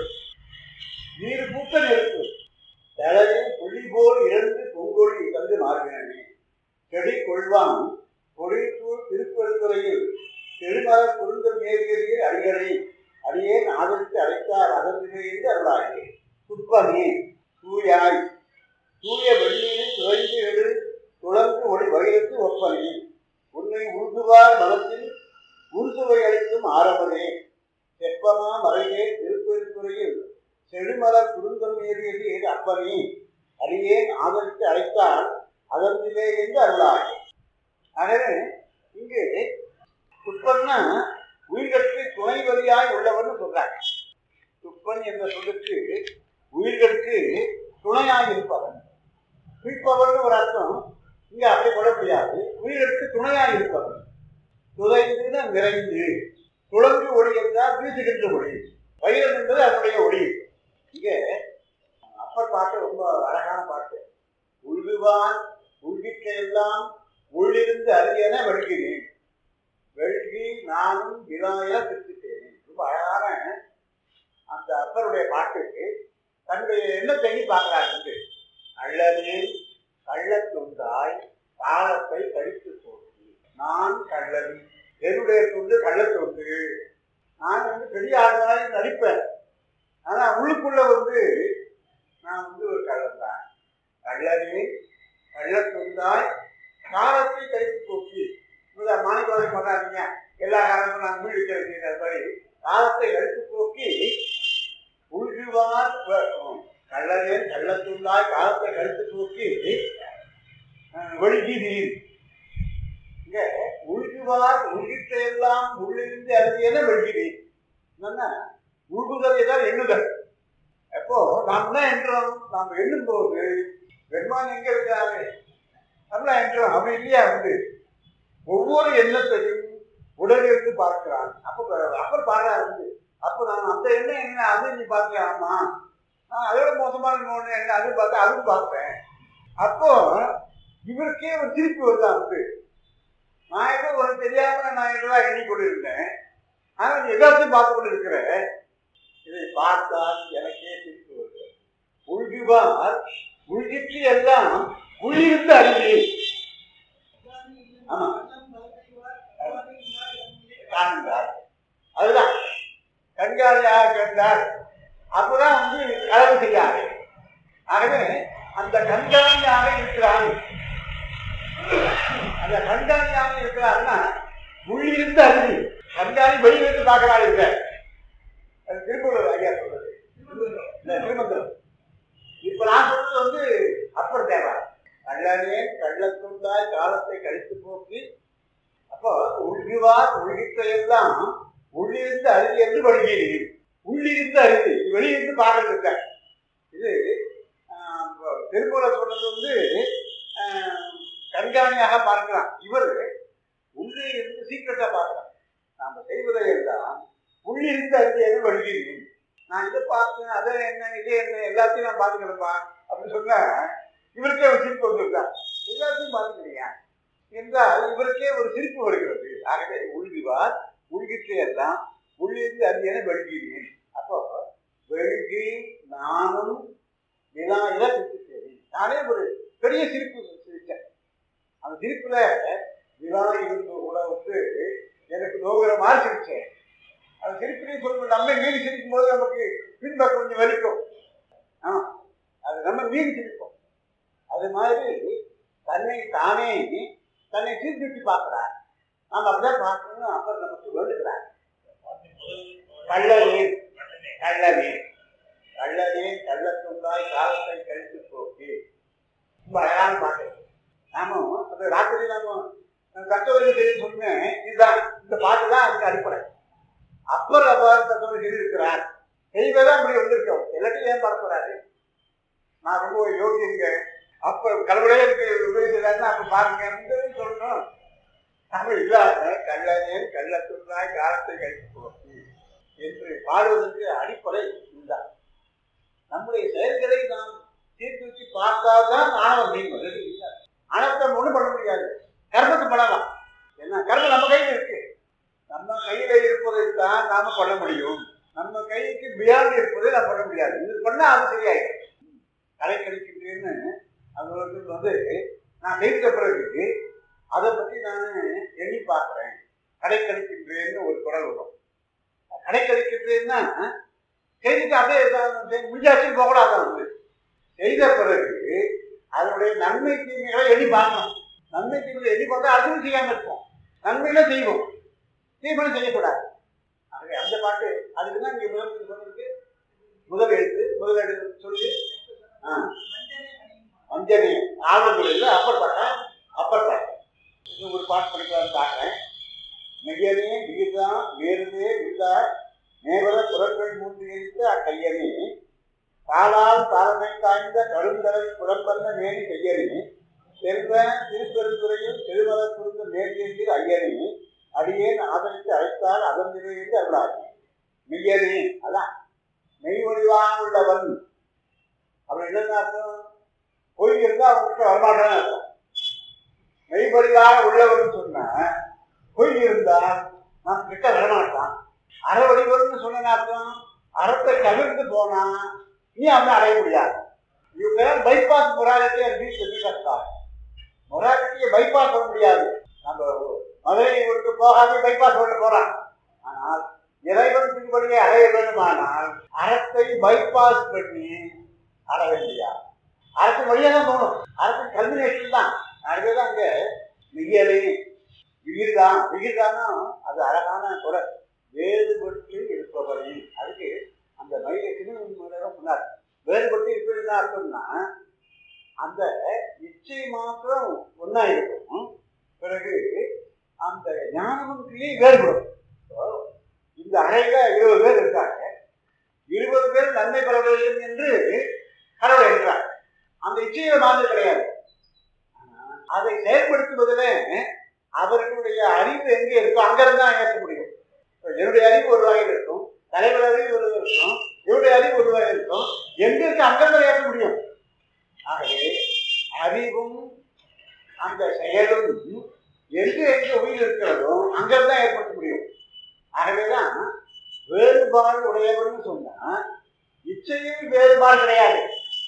நீர் பூத்த நெருப்பு தளரில் புள்ளி போல் இறந்து பொங்கொழி தந்து மாறுகிறனே. செடி கொள்வான் பொழித்தூர் திருப்பெருந்துறையில் பெருமலர் குறுந்தம் ஏறியதே அடிகளை அடியேன் ஆதரித்து அழைத்தார் அதற்கு என்று அருளாயே. துப்பனே தூயாய் தூய வெள்ளியில் துறைந்து எழு துளங்கு ஒளி வயிறுக்கு ஒப்பனே. உன்னை உருதுவார் மனத்தில் உருசுவை அளிக்கும் ஆரம்பனே. செப்பமா மறையே திருப்பெருந்துறையில் செடுமலர் குறுந்தம் ஏறியது அப்பனே. அடியேன் ஆதரித்து அழைத்தால் அதற்கிலே என்று அருளாயே. ஆகவே இங்கு துப்பன்னா உயிர்களுக்கு துணை வழியாய் உள்ளவர்னு சொல்றாங்க. துப்பன் என்ற சொல்லுக்கு உயிர்களுக்கு துணையாக இருப்பவன், மீட்பவர்னு ஒரு அர்த்தம். இங்க அப்படி கொள்ள முடியாது. உயிர்களுக்கு துணையாக இருப்பவன். துளைந்துன நிறைந்து துளங்கு ஒளி என்றால் வீசுகின்ற ஒளி. வைரம் என்பது அதனுடைய ஒளி. இங்க அப்பர் பாட்டு ரொம்ப அழகான பாட்டு. உழுவான் உள்கிட்ட எல்லாம் உள்ளிருந்து அறியன வெள்கிறேன், வெள்கி நானும் விழாய திருத்திட்டேன். ரொம்ப அழகான அந்த அப்பருடைய பாட்டுக்கு தன்னுடைய எண்ணத்தை பார்க்கிறாங்க. கள்ளனே கள்ளத்துண்டாய் காலத்தை கழித்து போட்டு நான் கள்ளன், என்னுடைய துண்டு கள்ளத்தொண்டு. நான் வந்து பெரிய ஆளுநராக நடிப்பேன், ஆனா உள்ளுக்குள்ள வந்து நான் வந்து ஒரு கள்ளன் தான். கள்ளனே கள்ளத்துண்டாய் காலத்தை கழித்து போக்கி. மாணிக்கவாதி பண்ணாதீங்க, எல்லா காலமும் நான் மீள் வைக்கிற மாதிரி காலத்தை கழித்து போக்கி உள்குவார் கள்ளனே கள்ளத்துண்டாய் காலத்தை கழித்து போக்கி ஒழுகி நீர். இங்க உள்குவார் உள்கிட்ட எல்லாம் உள்ளிருந்து அறியன வெள்கிறீர். என்னன்னா உள்குதலை தான் எண்ணுதல். எப்போ நாம் என்ன என்றோம், நாம் எண்ணும் போது பெருமான் எங்க இருக்காரு நல்லா என்றோம். அப்படி இல்லையா வந்து ஒவ்வொரு எண்ணத்தையும் உடலிருந்து பார்க்கிறான். அப்போ அப்பர் பாடுறாரு வந்து அப்போ நான் அந்த எண்ணம் என்ன அது நீ பார்த்தியா? ஆமா, நான் அதோட மோசமான ஒண்ணு என்ன அதுவும் பார்த்தேன், அதுவும் பார்ப்பேன். அப்போ இவருக்கே ஒரு திருப்பி வருதான் வந்து நான் ஏதோ ஒரு தெரியாம நான் என்னதான் எண்ணிக்கொண்டு இருந்தேன். ஆனா நீ எல்லாத்தையும் பார்த்து கொண்டு இருக்கிற, இதை பார்த்தால் எனக்கே திருப்பி வருது. உள்குவார் உள்கிட்டு எல்லாம் உள்ளிருந்து அறிவி. ஆமா காண்கிறார், அதுதான் கண்காணியாக கண்டார். அப்பதான் வந்து களவு செய்யாது. ஆகவே அந்த கண்காணியாக இருக்கிறான், அந்த கண்காணியாக இருக்கிறாருன்னா உள்ளிருந்து அறிவி. கண்காணி வெளியிலிருந்து பார்க்கலாம் இருக்க. அது திருக்குறள் ஐயா சொல்றது, திருமந்திரம். இப்ப நான் சொல்றது வந்து அப்பர் தேவா. கள்ளனே கள்ளத்துண்டாய் காலத்தை கழித்து போக்கி. அப்போ உள்குவார் உள்கிட்ட எல்லாம் உள்ளிருந்து அருதி என்று வழிகிறீர்கள். உள்ளிருந்து அருதி வெளியிருந்து பார்க்கறது இருக்க. இது திருக்குறள் சொல்றது வந்து கண்காணியாக பார்க்கலாம். இவர் உள்ளே இருந்து சீக்கிரட்டா பார்க்கலாம். நாம செய்வதை எல்லாம் உள்ளிருந்து அருதி என்று வழிகிறீர்கள். நான் இதை பார்த்தேன், அதை என்ன இதே என்ன எல்லாத்தையும் நான் பார்த்துக்கிறேன்ப்பா அப்படின்னு சொன்னா இவருக்கே ஒரு சிரிப்பு வந்துருக்கா. எல்லாத்தையும் பார்த்துக்கிறீங்க என்றால் இவருக்கே ஒரு சிரிப்பு வருகிறது. ஆகவே உள்குவார் உள்கிட்டே எல்லாம் உள்ளிருந்து அறியன வெள்கிறேன். அப்போ வெள்கி நானும் விழாயில சரி நானே ஒரு பெரிய சிரிப்பு சிரித்தேன். அந்த சிரிப்புல விழா இருந்து கூட வந்து எனக்கு நோகிற மாதிரி சிரிச்சேன். அந்த சிரிப்புலையும் சொல்லுவோம், நம்ம மீறி சிரிக்கும் போது நமக்கு பின்பக்கம் கொஞ்சம் வலிக்கும். ஆமா, அது நம்ம மீறி சிரிப்போம். அது மாதிரி தன்னை தானே தன்னை சீர்திருத்தி பார்க்கிறார். நாம் அப்படிதான் பார்க்கணும். அப்புறம் நமக்கு வேண்டுகிறார். கள்ளநீர் கள்ளநீர் கள்ளநீர் கள்ளத்துண்டாய் காலத்தை கழித்து போக்கி. ரொம்ப அழகான பாட்டு. நாமும் அந்த ராத்திரி நாம கட்டவர்கள் செய்ய சொன்னேன். இதுதான் இந்த பாட்டு தான் அதுக்கு அடிப்படை. அப்பர் அவ்வாறு தத்துவம் செய்திருக்கிறார். செய்வதான் அப்படி வந்திருக்கோம். எல்லாத்தையும் ஏன் பார்க்கிறாரு? நான் ரொம்ப யோகிங்க, அப்ப கடவுளே எனக்கு உதவி செய்யறாருன்னா அப்ப பாருங்க அப்படின்னு சொல்லணும். நம்ம இல்லாத கள்ளநேர் கள்ளத்துண்டாய் காலத்தை கழித்து போக்கி என்று பாடுவதற்கு அடிப்படை இதுதான். நம்முடைய செயல்களை நாம் சீர்தூக்கி பார்த்தால்தான் ஆணவம் நீங்கும். ஆணவத்தை ஒன்றும் பண்ண முடியாது. கர்மத்தை பண்ணலாம். ஏன்னா கர்மம் நம்ம கையில் இருக்கு. நம்ம கையில இருப்பதைத்தான் நாம பண்ண முடியும். நம்ம கைக்கு பியாண்ட் இருப்பதை நாம் பண்ண முடியாது. இது பண்ணா அது சரியாயிடும். கலை கழிக்கின்றேன்னு அது வந்து நான் செய்த பிறகு அதை பற்றி நான் எண்ணி பார்க்கிறேன். கடை கழிக்கின்றேன்னு ஒரு குரல் வரும். கடை கழிக்கின்றேன்னா செய்துட்டு அப்படியே முடிஞ்சாச்சும் போகக்கூடாது. வந்து செய்த பிறகு அதனுடைய நன்மை தீமைகளை எண்ணி பார்க்கணும். நன்மை தீமைகளை எண்ணி பார்த்தா அதுவும் செய்யாமல் இருப்போம். நன்மையில செய்வோம், தீமையில செய்யக்கூடாது. ஆகவே அந்த பாட்டு அதுக்குதான் இங்க முதல் சொன்னதுக்கு முதல் எழுத்து முதல் எழுத்து சொல்லி அஞ்சனி ஆவணத்துறையில அப்பர் பாட்டேன் அப்பர் பாட்டேன் இது ஒரு பாட்டு படிக்கலான்னு பார்க்கிறேன். மெய்யனே விகிதா வேறுவே வில்லா நேவர புறங்கள் மூன்று எழுத்த அக்கையனே காலால் காலமை காய்ந்த கழுந்தரை புறம்பந்த மேனி கையனே செல்வ திருப்பெருந்துறையில் திருமல புரிந்த மேற்கேந்தில் ஐயனே அடியேன் ஆதரித்து அழைத்தால் அதன் நிறைவேற்றி அருளாகி. மெய்யனே அதான் மெய் வடிவாக உள்ளவன். அப்படி என்னென்ன அர்த்தம்? பொய் இருந்தா அவங்களுக்கு வரமாட்டான்னு அர்த்தம். மெய் வடிவாக உள்ளவன் சொன்ன பொய் இருந்தா நான் கிட்ட வரமாட்டான். அற வடிவம்னு சொன்ன அர்த்தம் அறத்தை தவிர்த்து போனா நீ அவனை அடைய முடியாது. பைபாஸ் மொராலிட்டி அப்படின்னு மொராலிட்டியை பைபாஸ் பண்ண முடியாது. நம்ம மதுரை ஊருக்கு போகாம பைபாஸ் பண்ண போறான். ஆனால் இறைவன் திருப்படியை அடைய வேண்டுமானால் அறத்தை பைபாஸ் பண்ணி அடைய முடியாது. அரசு வழியாக தான் போகணும். அரசு கல்வினேஷன் தான். அதுதான் அங்க மிகலை விகிர்தான். விகிர்தானா அது அழகான குரல். வேறுபட்டு இருப்பவரை அதுக்கு அந்த மயிலை சின்ன சொன்னார். வேறுபட்டு இருப்பது அர்த்தம்னா அந்த இச்சை மாத்திரம் ஒன்னா இருக்கும். பிறகு அந்த ஞானமும் வேறுபடும். இந்த அறையில இருபது பேர் இருக்காங்க. இருபது பேர் நன்மை பெற வேண்டும் என்று கடவுளை இருக்கிறார். அந்த இச்சையை மாதிரி கிடையாது. அதை செயல்படுத்துவதில் அவர்களுடைய அறிவு எங்கே இருக்கோ அங்கிருந்து தான் ஏற்க முடியும். என்னுடைய அறிவு ஒரு வகையில் இருக்கும், தலைவர் அறிவு ஒரு இருக்கும், இவருடைய அறிவு ஒருவாக இருக்கும். எங்க இருக்கு அங்கிருந்து ஏற்ற முடியும். ஆகவே அறிவும் அந்த செயலும் எங்கு எங்கு உயிர் இருக்கிறதோ அங்கிருந்தான் ஏற்படுத்த முடியும். ஆகவேதான் வேறுபாடு உடையவர்னு சொன்னா இச்சையும் வேறுபாடு கிடையாது.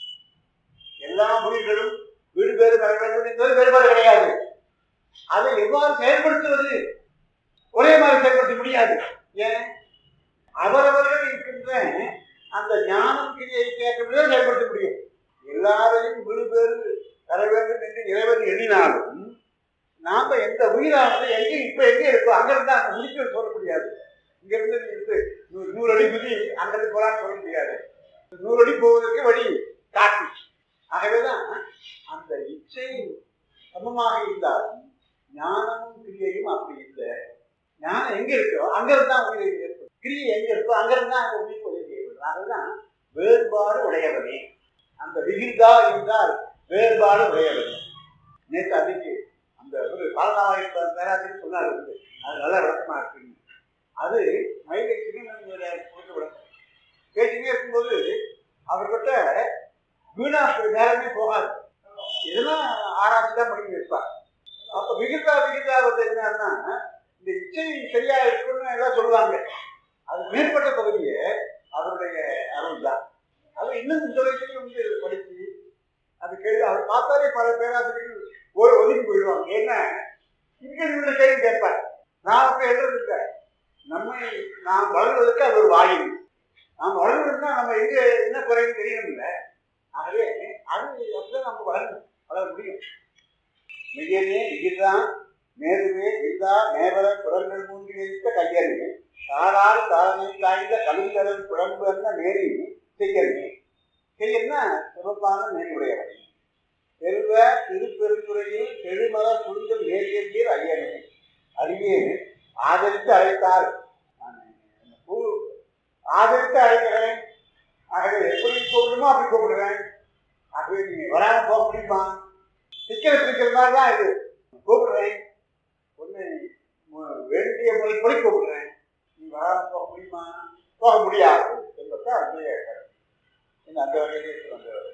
எல்லா உயிர்களும் வீடு பேறு பெற வேண்டும் என்பது வேறுபாடு கிடையாது. அதை எவ்வாறு செயல்படுத்துவது? ஒரே மாதிரி செயல்படுத்த முடியாது. ஏன்? அவரவர்கள் இருக்கின்ற அந்த ஞானம் கிரியை கேட்க செயல்படுத்த முடியும். எல்லாரையும் வீடு பேறு பெற வேண்டும் என்று இறைவன் எண்ணினாலும் நாம எந்த உயிரானது எங்கே இப்ப எங்கே இருக்கோ அங்கிருந்து அங்க முடிக்க சொல்ல முடியாது. இங்கிருந்து இருந்து நூறு அடி குதி அங்கிருந்து போலான்னு சொல்ல முடியாது. நூறு அடி போவதற்கு வழி காட்டி. ஆகவேதான் அந்த இச்சை சமமாக இருந்தாலும் ஞானமும் கிரியையும் அப்படி இல்லை. ஞானம் எங்க இருக்கோ அங்கிருந்து தான் உயிரை ஏற்படும். கிரியை எங்க இருக்கோ அங்கிருந்து தான் அந்த உயிர் உதவி ஏற்படும். அதுதான் வேறுபாடு உடையவனே. அந்த விகிதா என்றால் வேறுபாடு உடையவனே. நேற்று அன்னைக்கு அந்த ஒரு பாலனாவாய் பேராசிரியர் சொன்னார். அது நல்ல விளக்கமா இருக்கு. அது மயிலை சிறுநன் கொடுத்து விளக்கம் பேசினே இருக்கும்போது அவர்கிட்ட வீணா நேரமே போகாது. இதெல்லாம் ஆராய்ச்சி தான் பண்ணி வைப்பார். அப்ப விகிதா விகிதா வந்து என்னன்னா இந்த இச்சை சரியா இருக்குன்னு எல்லாம் சொல்லுவாங்க. அது மேற்பட்ட பகுதியை அவருடைய அருள் தான். அது இன்னும் இந்த வயசுல வந்து படிச்சு அது கேள்வி அவர் பார்த்தாலே பல பேராசிரியர்கள் ஒரு ஒதுக்கி போயிடுவாங்க. ஏன்னா இங்க கேள்வி கேட்பார். நான் அப்ப எழுதுறது இல்லை. நம்மை நாம் வளர்வதற்கு அது ஒரு வாயில். நாம் வளர்வதுன்னா நம்ம எங்க என்ன குறைன்னு தெரியணும் இல்லை. ஆகவே அது அப்படிதான் நம்ம வளரணும், வளர முடியும். மிகனே விகிதான் மேருவே விதா மேவர குரல்கள் மூன்றி வைத்த கையறிவு தாராறு தாரணை தாய்ந்த கவிதரன் குழம்பு என்ன மேரி செய்யறே. செய்யன்னா சிறப்பான மேலுடையவன். செல்வ திருப்பெருந்துறையில் செழுமல சுருந்தல் நேரியல் ஐயனே அறிவே ஆதரித்து அழைத்தார். ஆதரித்து அழைக்கிறேன். ஆகவே எப்படி கூப்பிடுமோ அப்படி கூப்பிடுவேன். ஆகவே நீங்க வராம போக முடியுமா? சிக்கலை பிடிக்கிற மாதிரி தான் இது. கூப்பிடுறேன், ஒன்று வேண்டிய முறைப்படி கூப்பிடுறேன். நீ வராம போக முடியுமா? போக முடியாது என்பதை அந்த அந்த வகையிலே